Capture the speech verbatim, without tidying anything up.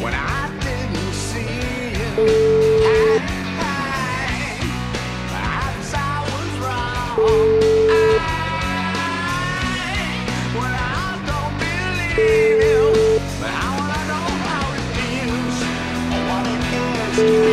when I didn't see you. I, perhaps I was wrong. I, well, I don't believe you, but I wanna know how it feels, or what it is.